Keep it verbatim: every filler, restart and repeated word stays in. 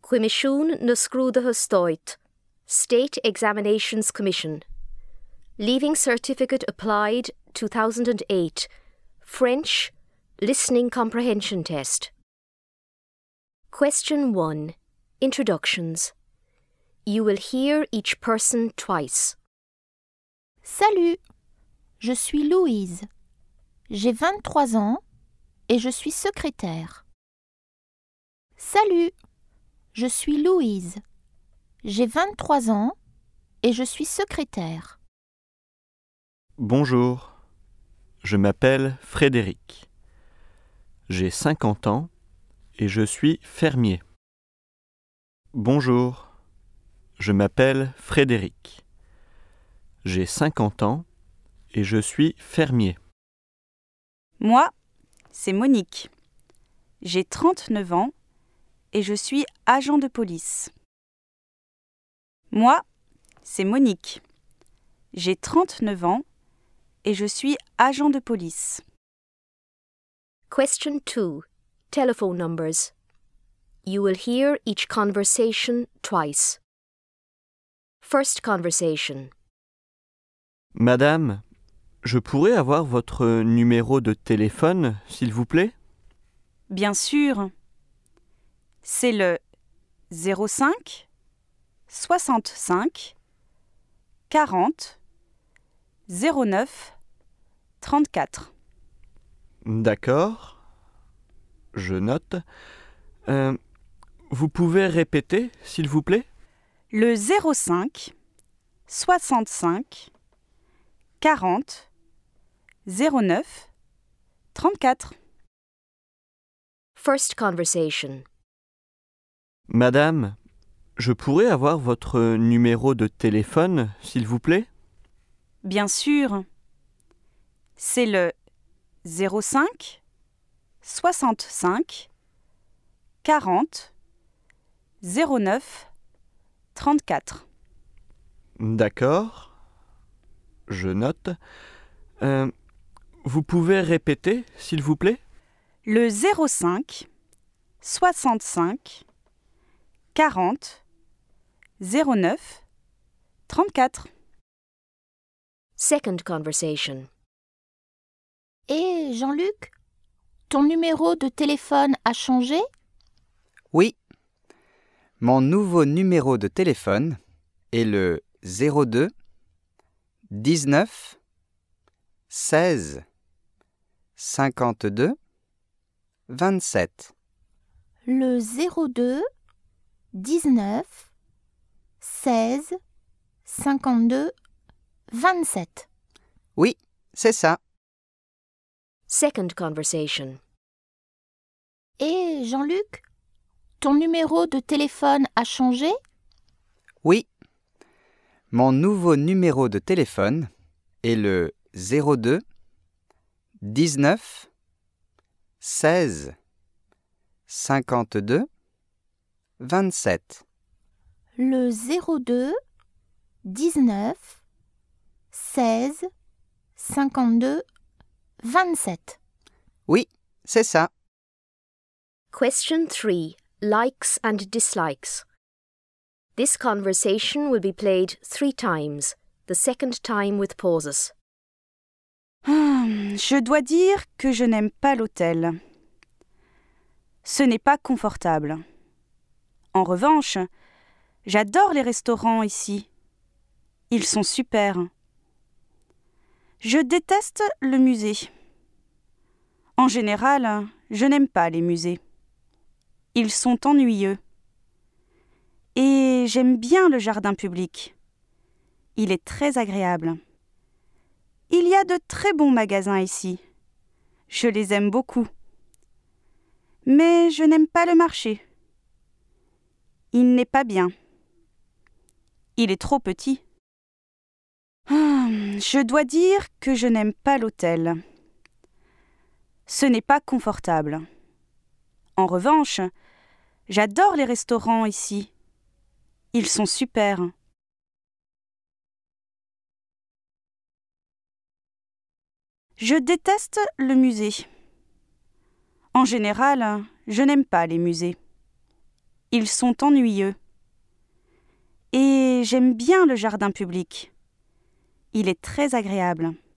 Huimisiún na Scrúdatha Stáit, State Examinations Commission. Leaving Certificate Applied two thousand eight, French, Listening Comprehension Test. Question one. Introductions. You will hear each person twice. Salut, je suis Louise. J'ai vingt-trois ans et je suis secrétaire. Salut, je suis Louise. J'ai vingt-trois ans et je suis secrétaire. Bonjour, je m'appelle Frédéric. J'ai cinquante ans et je suis fermier. Bonjour, je m'appelle Frédéric. J'ai cinquante ans et je suis fermier. Moi, c'est Monique. J'ai trente-neuf ans et je suis agent de police. Moi, c'est Monique. J'ai trente-neuf ans et je suis agent de police. Question two. Telephone numbers. You will hear each conversation twice. First conversation. Madame, je pourrais avoir votre numéro de téléphone, s'il vous plaît ? Bien sûr. C'est le zéro cinq soixante-cinq quarante zéro neuf trente-quatre. D'accord, je note. Euh, vous pouvez répéter, s'il vous plaît ? Le zéro cinq soixante-cinq quarante zéro neuf trente-quatre. First conversation. Madame, je pourrais avoir votre numéro de téléphone, s'il vous plaît ? Bien sûr. C'est le zéro cinq soixante-cinq quarante zéro neuf trente-quatre. D'accord, je note. Euh, vous pouvez répéter, s'il vous plaît ? Le zéro cinq soixante-cinq quarante zéro neuf trente-quatre. Second conversation. Et Jean-Luc, ton numéro de téléphone a changé ? Oui. Mon nouveau numéro de téléphone est le zéro deux dix-neuf seize cinquante-deux vingt-sept. Le zéro deux dix-neuf seize cinquante-deux vingt-sept. Oui, c'est ça. Second conversation. Et Jean-Luc, ton numéro de téléphone a changé ? Oui. Mon nouveau numéro de téléphone est le zéro deux dix-neuf seize cinquante-deux vingt-sept. Le zéro deux dix-neuf seize cinquante-deux vingt-sept. Oui, c'est ça. Question three. Likes and dislikes. This conversation will be played three times, the second time with pauses. Hum, je dois dire que je n'aime pas l'hôtel. Ce n'est pas confortable. En revanche, j'adore les restaurants ici. Ils sont super. Je déteste le musée. En général, je n'aime pas les musées. Ils sont ennuyeux. Et j'aime bien le jardin public. Il est très agréable. Il y a de très bons magasins ici. Je les aime beaucoup. Mais je n'aime pas le marché. Il n'est pas bien. Il est trop petit. Hum, je dois dire que je n'aime pas l'hôtel. Ce n'est pas confortable. En revanche, j'adore les restaurants ici. Ils sont super. Je déteste le musée. En général, je n'aime pas les musées. Ils sont ennuyeux. Et j'aime bien le jardin public. Il est très agréable.